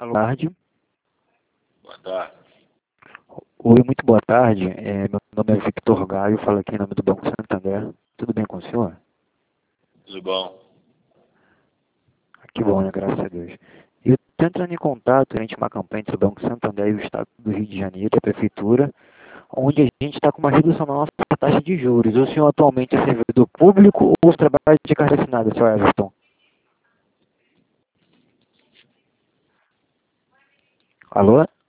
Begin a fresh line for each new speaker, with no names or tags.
Alô, boa tarde.
Boa tarde.
Oi, muito boa tarde. Meu nome é Victor Gaio, falo aqui em nome do Banco Santander. Tudo bem com o senhor?
Tudo bom?
Que bom, né? Graças a Deus. Eu estou entrando em contato durante uma campanha entre o Banco Santander e o Estado do Rio de Janeiro, a Prefeitura, onde a gente está com uma redução na nossa taxa de juros. O senhor atualmente é servidor público ou trabalha de carteira assinada, senhor Everton? Alô?